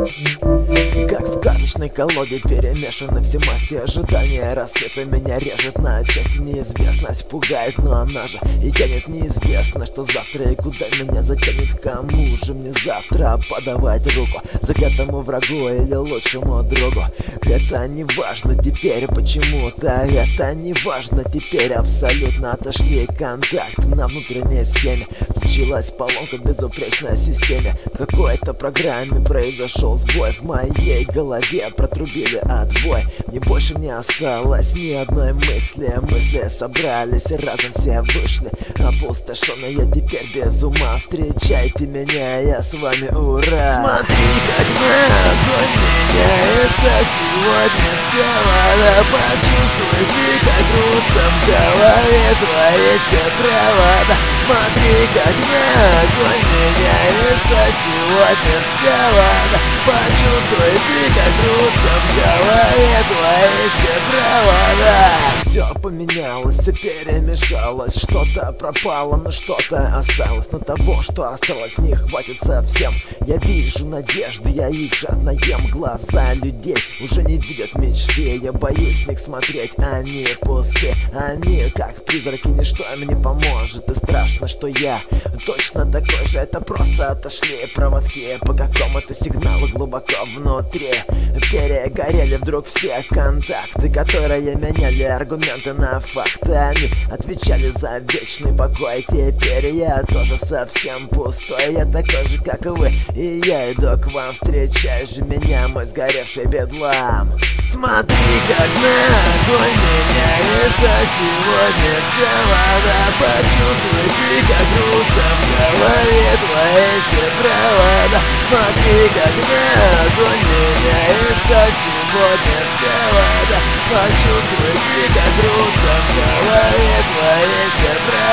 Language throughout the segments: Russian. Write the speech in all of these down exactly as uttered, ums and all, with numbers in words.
Как в карточной колоде перемешаны все масти ожидания. Рассвета меня режет на части, неизвестность пугает, но она же и тянет неизвестно, что завтра и куда меня затянет. Кому же мне завтра подавать руку, заклятому врагу или лучшему другу? Это не важно теперь почему-то, это не важно теперь абсолютно. Отошли контакт на внутренней схеме, случилась поломка в безупречной системе. В какой-то программе произошел сбой, в моей голове протрубили отбой. Мне больше не осталось ни одной мысли, мысли собрались и разом все вышли. Опустошенный я теперь без ума, встречайте меня, я с вами, ура! Смотри, как на огонь меняется сегодня вся вода. Почувствуй ты, как рвутся в голове твои все провода. Смотри, как на огонь меняется сегодня вся вода. Почувствуй ты, как рвутся в голове твои все провода. Все поменялось, все перемешалось, что-то пропало, но что-то осталось. Но того, что осталось, не хватит совсем. Я вижу надежды, я их жадно ем. Глаза людей уже не видят мечты, я боюсь в них смотреть, они пусты. Они как призраки, ничто им не поможет. И страшно, что я точно такой же. Это просто отошли проводки по какому-то сигналу глубоко внутри. Перегорели вдруг все контакты, которые меняли аргументы на факты. Они отвечали за вечный покой. Теперь я тоже совсем пустой. Я такой же, как и вы, и я иду к вам. Встречай же меня, мой сгоревший бедлам. Смотри, как на огонь меняется сегодня вся вода. Почувствуй ты, как рвутся в голове твои все провода. Смотри, как на огонь меняется сегодня вся вода. Почувствуй ты, как рвутся в голове твои все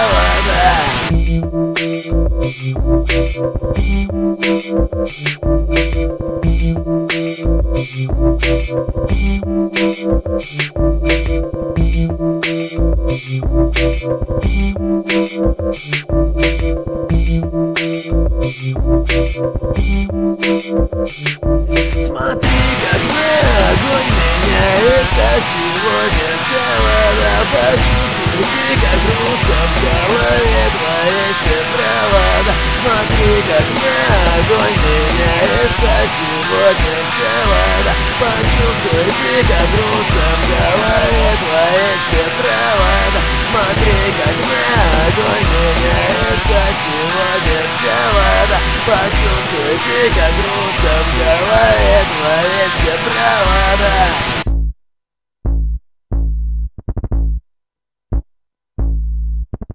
провода. Смотри, как на огонь меняется сегодня вся вода. Почувствуй ты, как рвутся в голове твои все провода. Смотри, как на огонь меняется сегодня вся вода. Почувствуй ты, как рвутся в голове твои все провода. Смотри, как на огонь меняется сегодня вся вода. Почувствуй ты, как рвутся в голове твои все провода.